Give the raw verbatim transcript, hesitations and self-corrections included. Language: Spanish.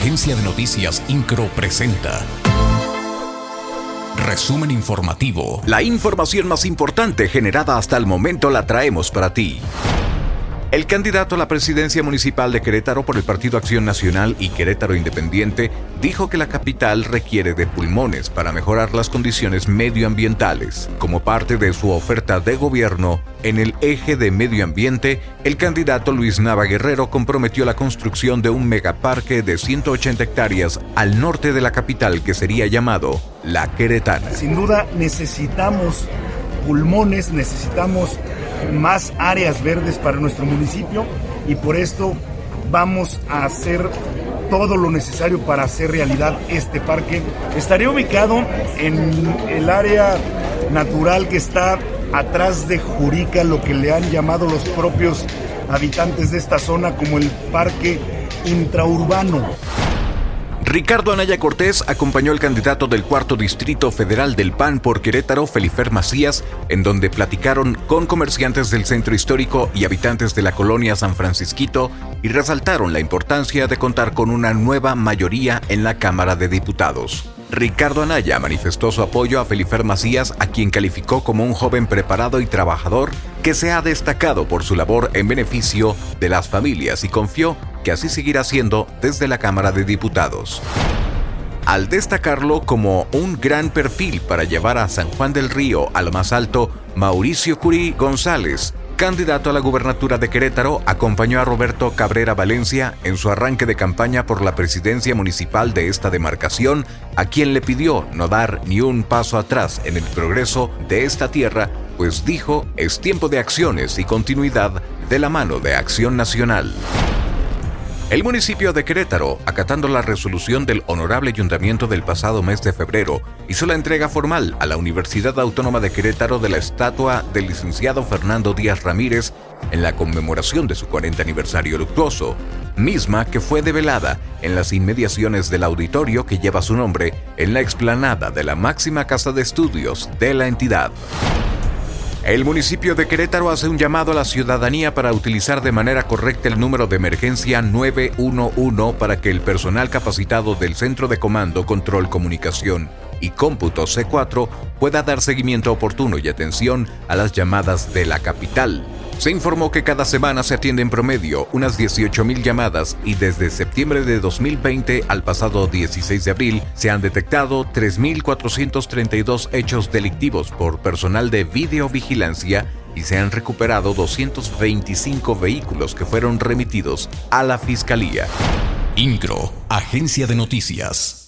Agencia de Noticias Incro presenta Resumen informativo. La información más importante generada hasta el momento la traemos para ti. El candidato a la presidencia municipal de Querétaro por el Partido Acción Nacional y Querétaro Independiente dijo que la capital requiere de pulmones para mejorar las condiciones medioambientales. Como parte de su oferta de gobierno, en el eje de medio ambiente, el candidato Luis Nava Guerrero comprometió la construcción de un megaparque de ciento ochenta hectáreas al norte de la capital que sería llamado La Queretana. Sin duda necesitamos pulmones, necesitamos más áreas verdes para nuestro municipio y por esto vamos a hacer todo lo necesario para hacer realidad este parque. Estaría ubicado en el área natural que está atrás de Jurica, lo que le han llamado los propios habitantes de esta zona como el parque intraurbano. Ricardo Anaya Cortés acompañó al candidato del cuarto distrito federal del P A N por Querétaro, Felifer Macías, en donde platicaron con comerciantes del centro histórico y habitantes de la colonia San Francisquito y resaltaron la importancia de contar con una nueva mayoría en la Cámara de Diputados. Ricardo Anaya manifestó su apoyo a Felifer Macías, a quien calificó como un joven preparado y trabajador que se ha destacado por su labor en beneficio de las familias y confió que así seguirá siendo desde la Cámara de Diputados. Al destacarlo como un gran perfil para llevar a San Juan del Río a lo más alto, Mauricio Curí González, candidato a la gubernatura de Querétaro, acompañó a Roberto Cabrera Valencia en su arranque de campaña por la presidencia municipal de esta demarcación, a quien le pidió no dar ni un paso atrás en el progreso de esta tierra, pues dijo, es tiempo de acciones y continuidad de la mano de Acción Nacional. El municipio de Querétaro, acatando la resolución del Honorable Ayuntamiento del pasado mes de febrero, hizo la entrega formal a la Universidad Autónoma de Querétaro de la estatua del licenciado Fernando Díaz Ramírez en la conmemoración de su cuarenta aniversario luctuoso, misma que fue develada en las inmediaciones del auditorio que lleva su nombre en la explanada de la máxima casa de estudios de la entidad. El municipio de Querétaro hace un llamado a la ciudadanía para utilizar de manera correcta el número de emergencia nueve uno uno para que el personal capacitado del Centro de Comando, Control, Comunicación y Cómputo C cuatro pueda dar seguimiento oportuno y atención a las llamadas de la capital. Se informó que cada semana se atiende en promedio unas dieciocho mil llamadas y desde septiembre de dos mil veinte al pasado dieciséis de abril se han detectado tres mil cuatrocientos treinta y dos hechos delictivos por personal de videovigilancia y se han recuperado doscientos veinticinco vehículos que fueron remitidos a la Fiscalía. Incro, Agencia de Noticias.